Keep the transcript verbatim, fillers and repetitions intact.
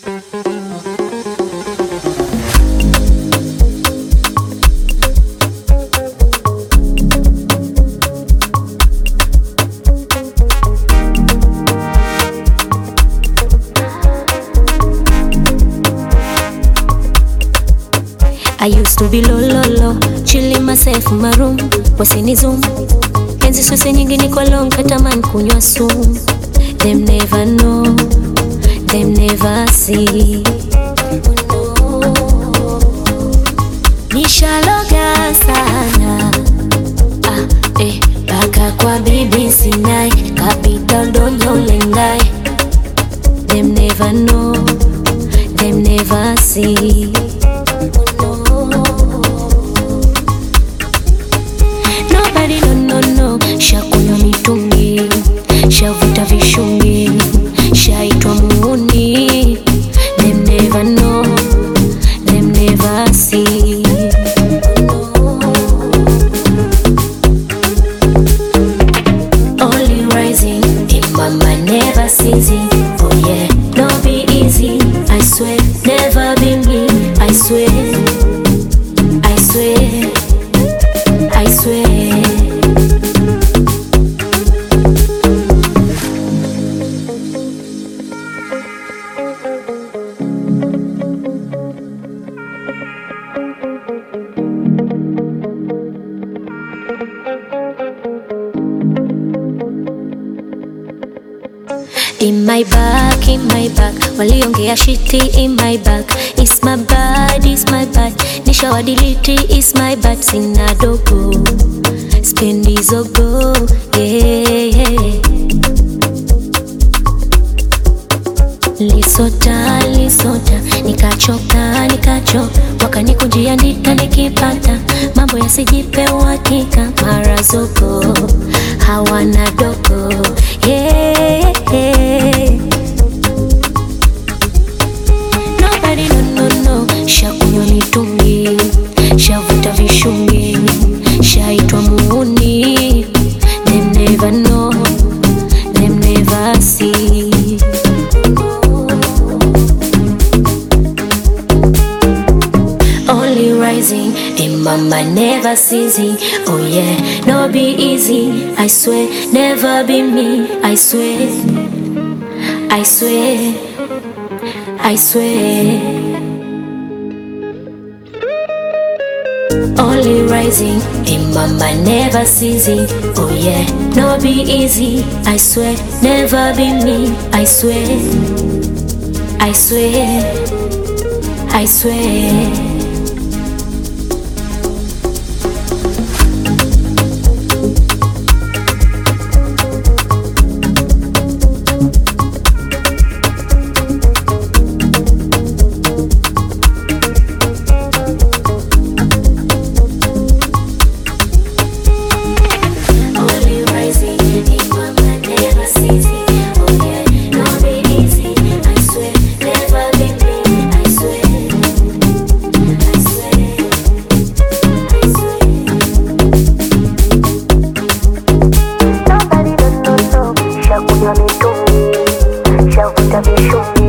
I used to be low, low, low, chilling myself in my room, wasini zoom. Enzi sose nyingi niko long, kataman kunywa sumu. Them never know, them never see. No. Nishaloga sana, ah, eh, baka kwa bibi sinai, capital donyo lengai. Them never know, them never see. Nobody no no no, shakunywa mitungi, shavuta vishungi, shaitwa muuni. Them never know, them never see. Only rising, in my mind never ceasing. Oh yeah, no be easy, I swear, never be me, I swear, I swear, I swear. In my back, in my back, waliongea shiti in my back. It's my bad, it's my bad, nishawadiliti, it's my bad. Sina dogo, spendi zogo, yeah, yeah. Lisota, lisota, nikachoka, nikachoka, wakanikunjia ndika nikipata, mambo yasijipe uhakika, mara zogo, hawana dogo, yeah, yeah. Nobody no no no, shakunywa mitungi, shavuta vishungi, shaitwa muuni. Them never know, them never see. Only rising, in my mind never ceasing. Oh yeah, no be easy, I swear, never be me, I swear, I swear, I swear. Only rising, in my mind never ceasing. Oh yeah, no be easy, I swear, never be me, I swear, I swear, I swear. Shakunywa mitungi, shavuta vishungi.